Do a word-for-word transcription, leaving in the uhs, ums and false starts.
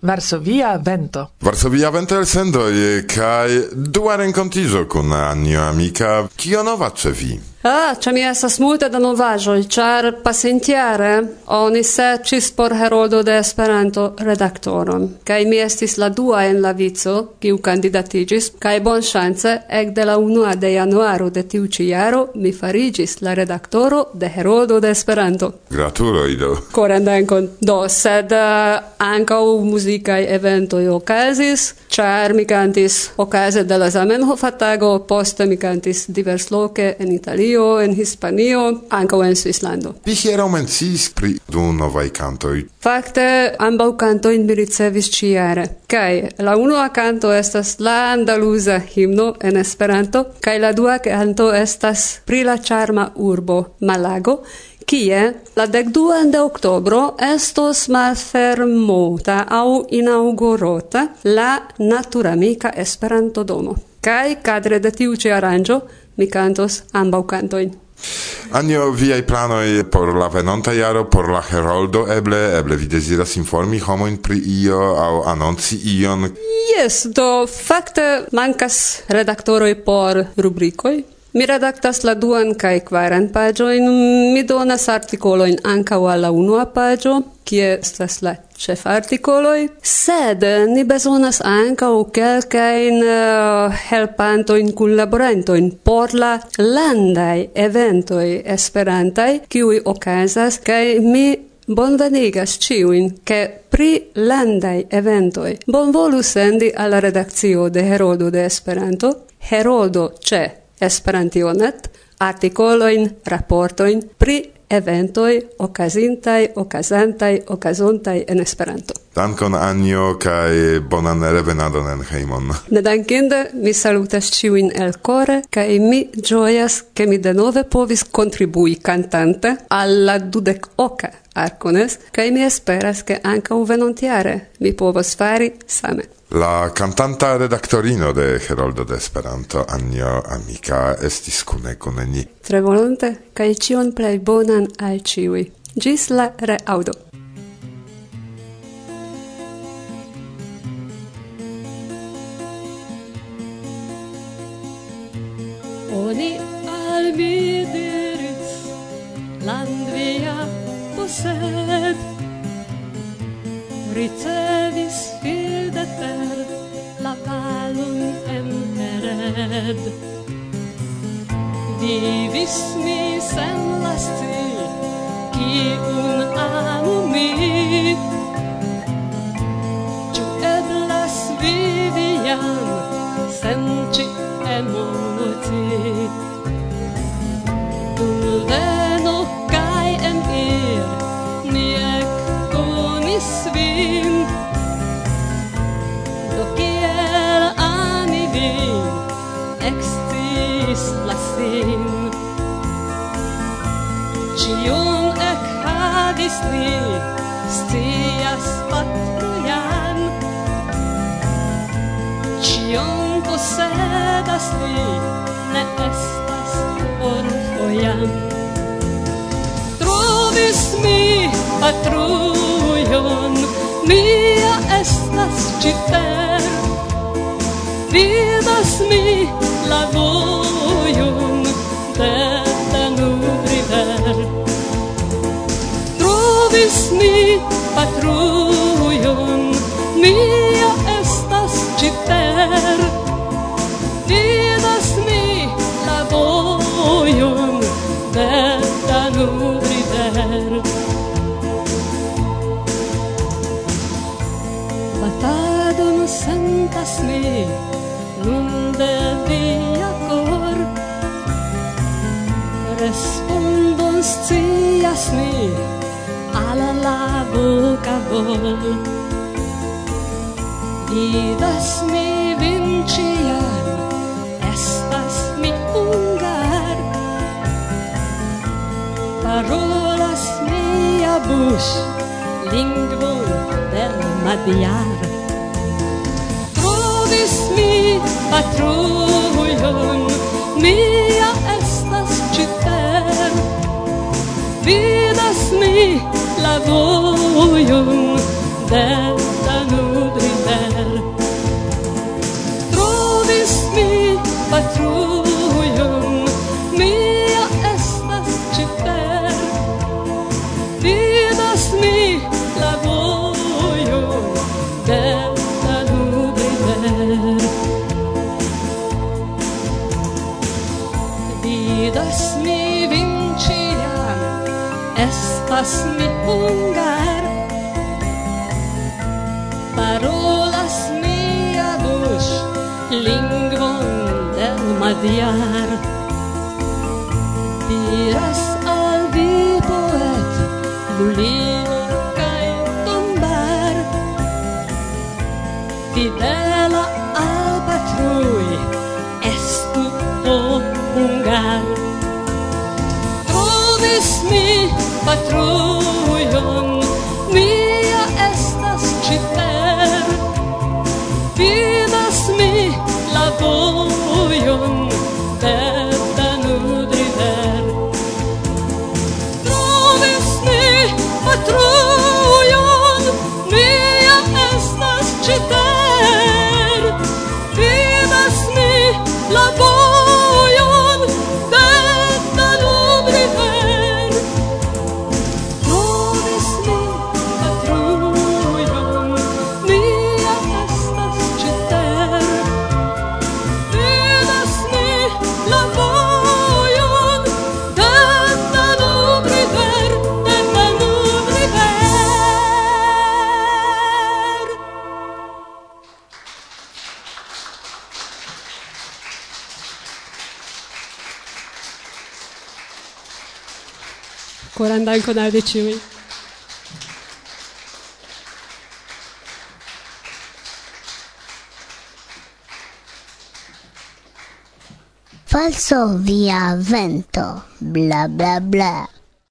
Varsovia Vento. Varsovia Vento el sendoi, kai dua rencontiĝo kun Anjo Amika. Kio nova ĉe vi? Ah, ĉe mi estas multe da novaĵoj, ĉar pasintjare oni serĉis por Heroldo de Esperanto redaktoron, kaj mi estis la dua en la vico, kiu kandidatiĝis, kaj bonŝance ekde la unua de januaro de tiu ĉi jaro mi fariĝis la redaktoro de Heroldo de Esperanto. Gratuloj do. Koran dankon. Do, sed uh, ankaŭ muzikaj eventoj okazis, ĉar mi kantis okaze de la Zamenhof-tago, poste mi kantis diversloke en Italio, en Hispanio, ankaŭ en Svislando. Vi hieraŭ menciis pri du novaj kantoj. Fakte, ambaŭ kantojn mi ricevis ĉiujare. Kaj la unua kanto estas la andaluza himno en Esperanto, kaj la dua kanto estas pri la ĉarma urbo Malago, kie la dekduan de oktobro estos malfermota aŭ inaŭgurota la Naturamika Esperanto-domo. Kaj kadre de tiu ĉi aranĝo mi cantos ambaŭ kantojn. Anjo, viaj planoj por la venonta jaro, por la Heroldo, eble, eble vi deziras informi homojn pri io aŭ anonci ion? Jes, do fakte mankas redaktoroj por rubrikoj. Mi redaktas la duan kaj kvaran paĝojn, mi donas artikolojn ankaŭ al la unua paĝo, kie estas la ĉefartikoloj, sed ni bezonas ankaŭ kelkajn uh, helpantojn, kunlaborantojn por la landaj eventoj esperantaj, kiuj okazas, kaj mi bonvenigas ĉiujn, ke pri landaj eventoj bonvolu sendi al la redakcio de Heroldo de Esperanto, Heroldo ĉe Esperantionet, artikolojn, raportojn pri eventoj okazintaj, okazantaj, okazontaj en Esperanto. Dankon Anjo kaj bonan revenadon en hejmon. Nedankinde mi salutas ĉiujn elkore kaj mi ĝojas, ke mi denove povis kontribui kantante al la dudekoka Arcones, kaj mi esperas, ke ankaŭ venontjare mi povos fari same. La cantanta redaktorino de Heroldo de Esperanto, Anjo Amika, estis kune kun ni. Tre volonte, kaj ĉion plej bonan al ĉiuj. Ĝis la reaŭdo. Oni al mi diris, land via posed, ricevis fide ter la palun en hered. Vivis mi sen lasti, kiun amu mi. Ĉu eblas vivi jam sen ĉi emoti? Dulveno kaj enir, mi ekkonis vin. Do kiel ami vin, eksciis la sin. Ĉiun ekhavis li, scias patro jam. Ĉion posedas li, ne estas orfo jam. Trovis mi patrujon, mia estas ĉi ter. Vidas mi la vojon de Danub-river. Trovis mi patrujon, mia estas ĉi ter. Vidas mi la vojon de Danub-river. Batadon sentas mi, nun de via cor. Respondon scias mi, al la voca vol. Vidas mi vin ĉiam, estas mi hungar. Parolas mia buŝ, lingvon de Madjar. Trovis mi patrujon, mia estas ĉi ter. Vidas mi la vojon de Danub. Parolas mi hungar, parolas mia buŝ lingvon el Madjar. Diras al vi poet Lulino kaj Tombar, fidela al patrui estu do hungar. Trovis mi patrujon, mia estas ĉi ter. Vidas mi la vojon de Danube-river. Trovis mi patrujon, mia estas ĉi ter. Vidas mi la vojon de Danube-river. Trovis mi patrujon, mia estas ĉi ter. Vidas mi la vojon de Danube-river, de Danube-river. Koran dankon al vi ĉiuj. Falso via vento, bla bla bla.